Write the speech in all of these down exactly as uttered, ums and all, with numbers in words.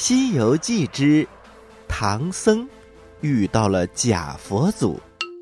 西游记之唐僧遇到了假佛祖。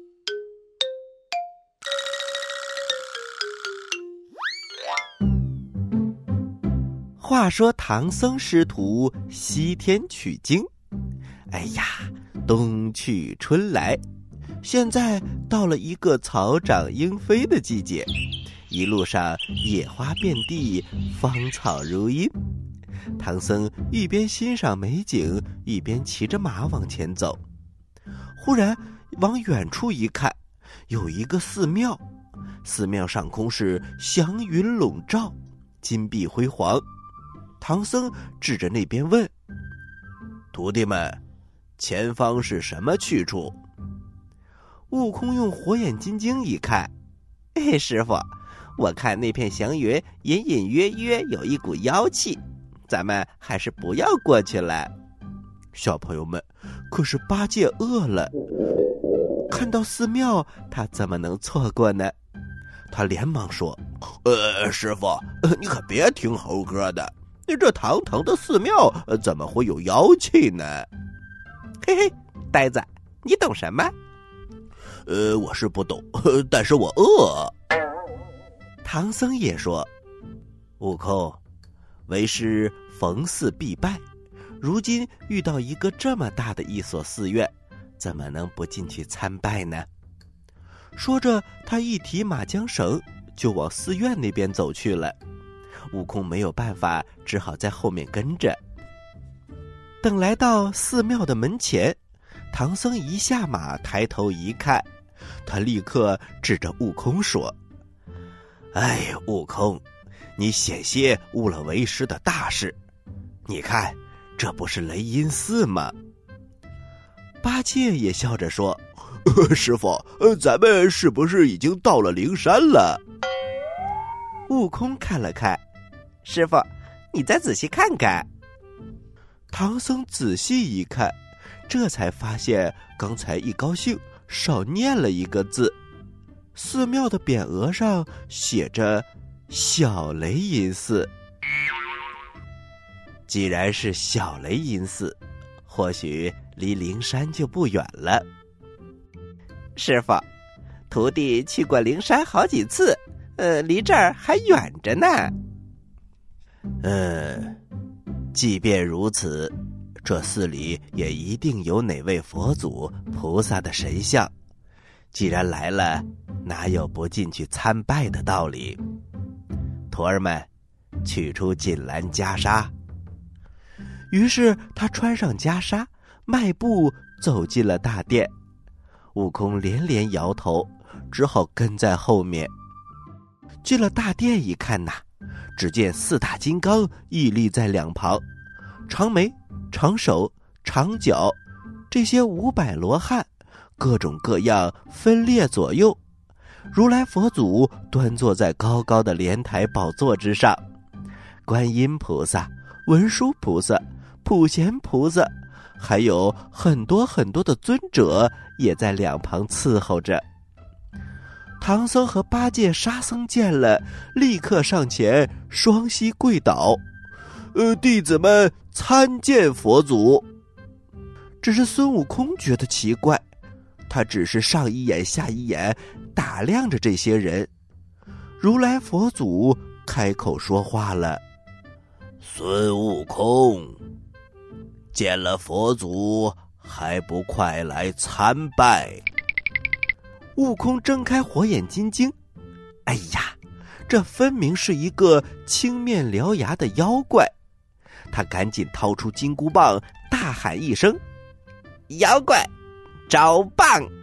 话说唐僧师徒西天取经，哎呀，冬去春来，现在到了一个草长莺飞的季节，一路上野花遍地，芳草如茵。唐僧一边欣赏美景，一边骑着马往前走。忽然往远处一看，有一个寺庙，寺庙上空是祥云笼罩，金碧辉煌。唐僧指着那边问：徒弟们，前方是什么去处？悟空用火眼金睛一看，嘿，师傅，我看那片祥云隐隐约约有一股妖气，咱们还是不要过去了。小朋友们，可是八戒饿了，看到寺庙，他怎么能错过呢？他连忙说：呃，师傅，你可别听猴哥的，这堂堂的寺庙怎么会有妖气呢？嘿嘿，呆子，你懂什么？呃，我是不懂，但是我饿。唐僧也说：悟空，为师逢寺必拜，如今遇到一个这么大的一所寺院，怎么能不进去参拜呢？说着，他一提马缰绳，就往寺院那边走去了。悟空没有办法，只好在后面跟着。等来到寺庙的门前，唐僧一下马，抬头一看，他立刻指着悟空说：哎，悟空，你险些误了为师的大事，你看这不是雷音寺吗？八戒也笑着说：师傅，咱们是不是已经到了灵山了？悟空看了看，师傅，你再仔细看看。唐僧仔细一看，这才发现刚才一高兴少念了一个字，寺庙的匾额上写着小雷音寺。既然是小雷音寺，或许离灵山就不远了。师傅，徒弟去过灵山好几次，呃，离这儿还远着呢。嗯，即便如此，这寺里也一定有哪位佛祖、菩萨的神像。既然来了，哪有不进去参拜的道理？徒儿们，取出锦襕袈裟。于是他穿上袈裟，迈步走进了大殿。悟空连连摇头，只好跟在后面。进了大殿一看呐，只见四大金刚屹立在两旁，长眉、长手、长脚，这些五百罗汉各种各样分列左右。如来佛祖端坐在高高的莲台宝座之上，观音菩萨、文殊菩萨、普贤菩萨，还有很多很多的尊者也在两旁伺候着。唐僧和八戒、沙僧见了，立刻上前双膝跪倒：呃，弟子们参见佛祖。只是孙悟空觉得奇怪，他只是上一眼下一眼打量着这些人。如来佛祖开口说话了：孙悟空，见了佛祖还不快来参拜？悟空睁开火眼金睛，哎呀，这分明是一个青面獠牙的妖怪。他赶紧掏出金箍棒，大喊一声：妖怪招棒！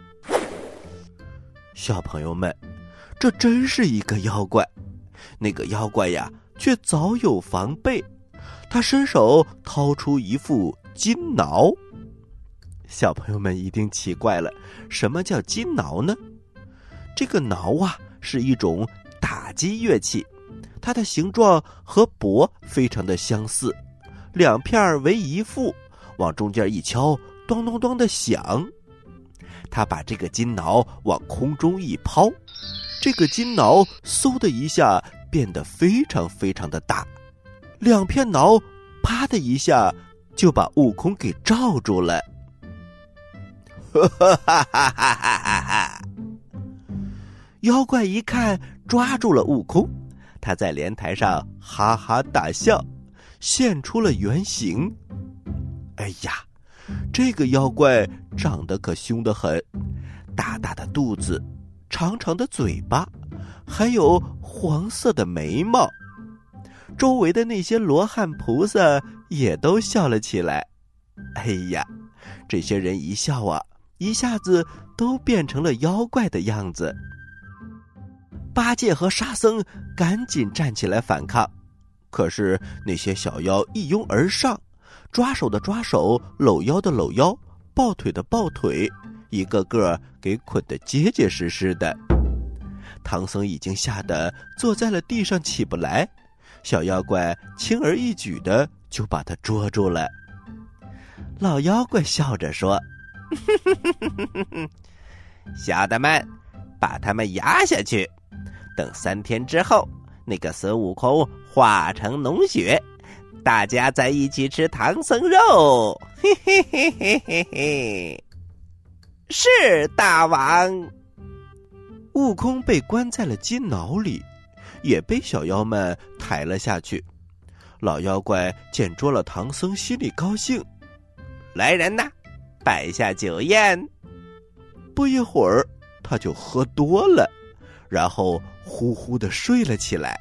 小朋友们，这真是一个妖怪。那个妖怪呀，却早有防备，他伸手掏出一副金挠。小朋友们一定奇怪了，什么叫金挠呢？这个挠啊，是一种打击乐器，它的形状和钹非常的相似，两片为一副，往中间一敲，咚咚咚的响。他把这个金挠往空中一抛，这个金挠嗖的一下变得非常非常的大，两片挠啪的一下就把悟空给罩住了。哈哈哈哈哈哈哈！妖怪一看抓住了悟空，他在莲台上哈哈大笑，现出了原形。哎呀，这个妖怪长得可凶得很，大大的肚子，长长的嘴巴，还有黄色的眉毛。周围的那些罗汉菩萨也都笑了起来。哎呀，这些人一笑啊，一下子都变成了妖怪的样子。八戒和沙僧赶紧站起来反抗，可是那些小妖一拥而上，抓手的抓手，搂腰的搂腰，抱腿的抱腿，一个个给捆得结结实实的。唐僧已经吓得坐在了地上起不来，小妖怪轻而易举的就把他捉住了。老妖怪笑着说：小的们，把他们压下去，等三天之后，那个孙悟空化成脓血，大家在一起吃唐僧肉。嘿嘿嘿嘿嘿嘿！是大王。悟空被关在了金牢里，也被小妖们抬了下去。老妖怪见捉了唐僧，心里高兴，来人呐，摆下酒宴。不一会儿，他就喝多了，然后呼呼地睡了起来。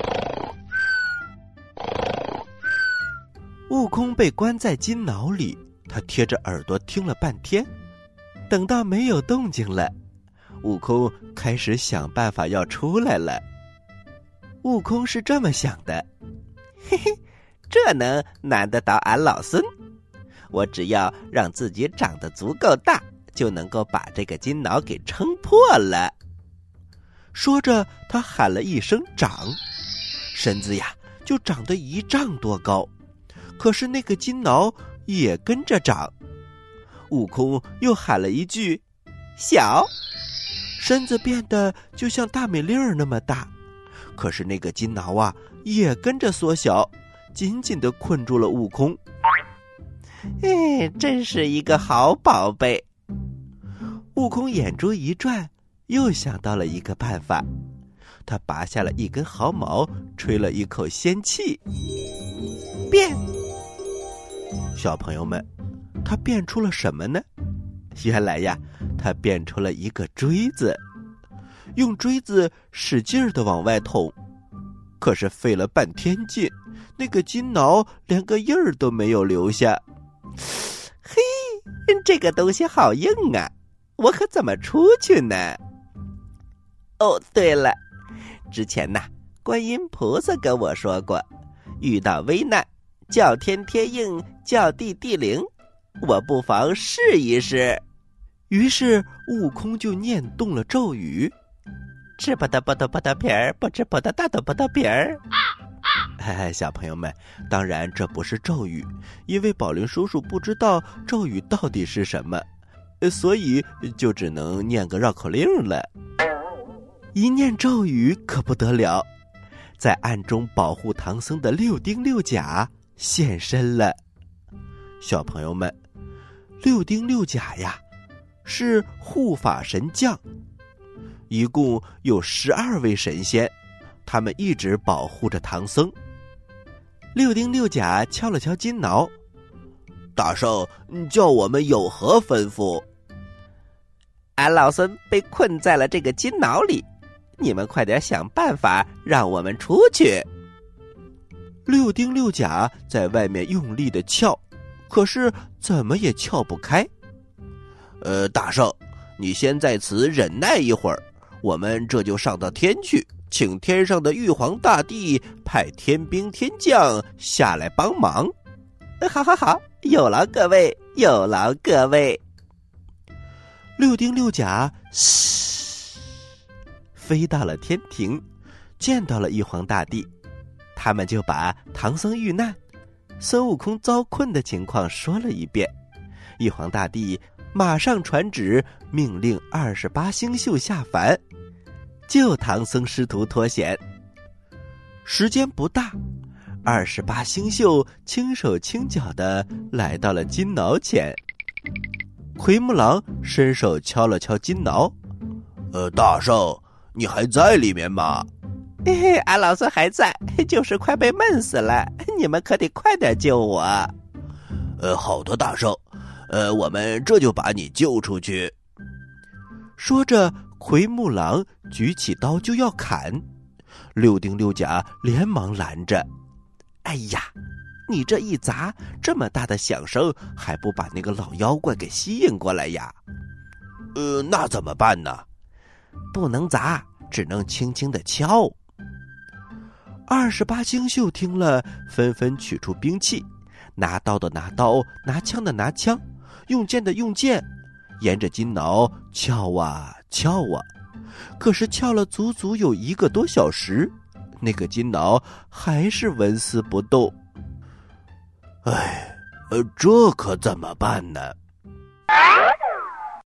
悟空被关在金牢里，他贴着耳朵听了半天，等到没有动静了，悟空开始想办法要出来了。悟空是这么想的：嘿嘿，这能难得到俺老孙？我只要让自己长得足够大，就能够把这个金牢给撑破了。说着，他喊了一声长，身子呀就长得一丈多高。可是那个金牢也跟着长。悟空又喊了一句小，身子变得就像大美粒儿那么大。可是那个金牢啊也跟着缩小，紧紧地困住了悟空。哎，真是一个好宝贝。悟空眼珠一转，又想到了一个办法。他拔下了一根毫毛，吹了一口仙气，变。小朋友们，他变出了什么呢？原来呀，他变出了一个锥子，用锥子使劲地往外捅。可是费了半天劲，那个金挠连个印儿都没有留下。嘿，这个东西好硬啊，我可怎么出去呢？哦，对了，之前呐，观音菩萨跟我说过，遇到危难，叫天天应，叫地地灵，我不妨试一试。于是悟空就念动了咒语，吃不得不得不得皮儿，不吃不得大豆不得皮儿。哎，小朋友们，当然这不是咒语，因为宝林叔叔不知道咒语到底是什么，所以就只能念个绕口令了。一念咒语可不得了，在暗中保护唐僧的六丁六甲现身了。小朋友们，六丁六甲呀，是护法神将，一共有十二位神仙，他们一直保护着唐僧。六丁六甲敲了敲金挠，大圣，叫我们有何吩咐？俺老孙被困在了这个金挠里，你们快点想办法让我们出去。六丁六甲在外面用力的撬，可是怎么也撬不开。呃，大圣，你先在此忍耐一会儿，我们这就上到天去，请天上的玉皇大帝派天兵天将下来帮忙。好好好，有劳各位，有劳各位。六丁六甲嘶飞到了天庭，见到了玉皇大帝，他们就把唐僧遇难、孙悟空遭困的情况说了一遍。玉皇大帝马上传旨，命令二十八星宿下凡，救唐僧师徒脱险。时间不大， 二十八星宿轻手轻脚地来到了金挠前。奎木狼伸手敲了敲金挠：“ 呃，大圣，你还在里面吗？”“ 嘿嘿，俺老孙还在，就是快被闷死了，你们可得快点救我。”“ 呃，好的，大圣，呃，我们这就把你救出去。” 说着，奎木狼举起刀就要砍，六丁六甲连忙拦着：“ 哎呀，你这一砸，这么大的响声，还不把那个老妖怪给吸引过来呀？”“ 呃，那怎么办呢？”“ 不能砸，只能轻轻地敲。” 二十八星宿听了，纷纷取出兵器，拿刀的拿刀，拿枪的拿枪，用剑的用剑，沿着金挠撬啊撬啊，可是撬了足足有一个多小时，那个金挠还是纹丝不动。 哎，呃，这可怎么办呢？